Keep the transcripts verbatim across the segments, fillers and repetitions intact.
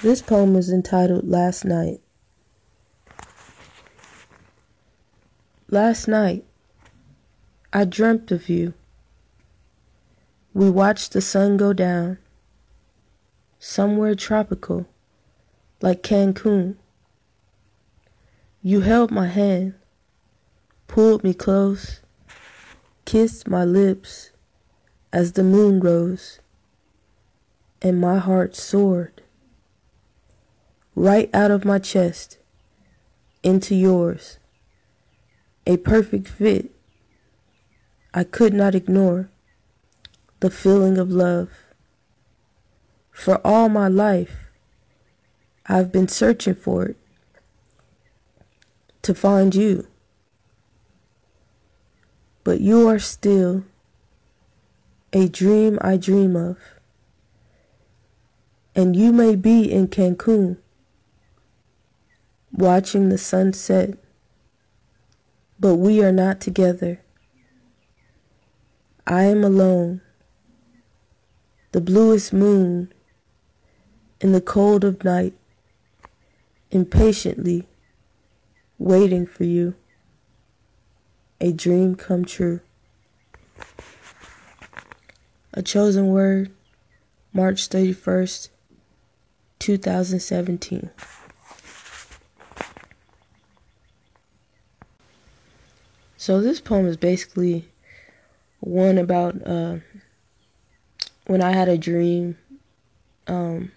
This poem is entitled Last Night. Last night, I dreamt of you. We watched the sun go down, somewhere tropical, like Cancun. You held my hand, pulled me close, kissed my lips as the moon rose, and my heart soared right out of my chest into yours, a perfect fit. I could not ignore the feeling of love. For all my life, I've been searching for it, to find you. But you are still a dream I dream of, and you may be in Cancun, watching the sunset, but we are not together. I am alone, the bluest moon in the cold of night, impatiently waiting for you, a dream come true. A Chosen Word, March thirty-first, two thousand seventeen. So this poem is basically one about uh, when I had a dream. Um,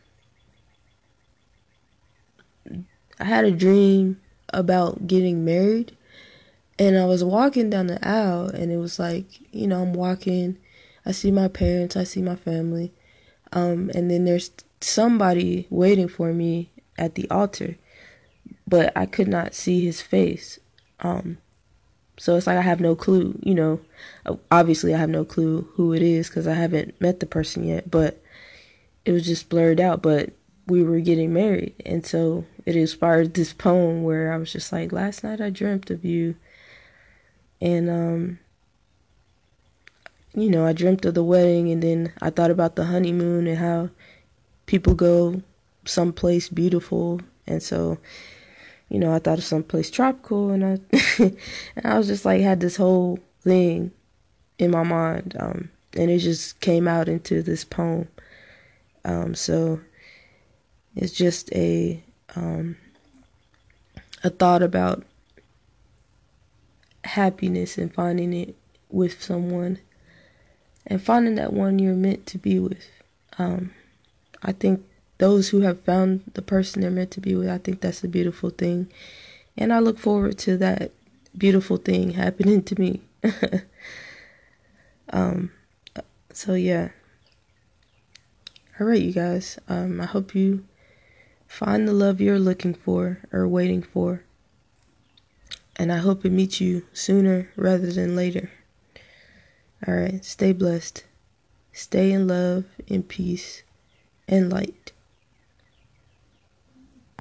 I had a dream about getting married, and I was walking down the aisle, and it was like, you know, I'm walking, I see my parents, I see my family, um, and then there's somebody waiting for me at the altar, but I could not see his face. Um, So it's like I have no clue, you know, obviously I have no clue who it is because I haven't met the person yet, but it was just blurred out, but we were getting married. And so it inspired this poem where I was just like, last night I dreamt of you. And, um, you know, I dreamt of the wedding, and then I thought about the honeymoon and how people go someplace beautiful. And so, you know, I thought of someplace tropical, and I and I was just like, had this whole thing in my mind, um, and it just came out into this poem. Um, so it's just a um, a thought about happiness and finding it with someone, and finding that one you're meant to be with. Um, I think those who have found the person they're meant to be with, I think that's a beautiful thing. And I look forward to that beautiful thing happening to me. um, so yeah. All right, you guys. Um, I hope you find the love you're looking for or waiting for. And I hope it meets you sooner rather than later. All right, stay blessed. Stay in love, in peace, and light.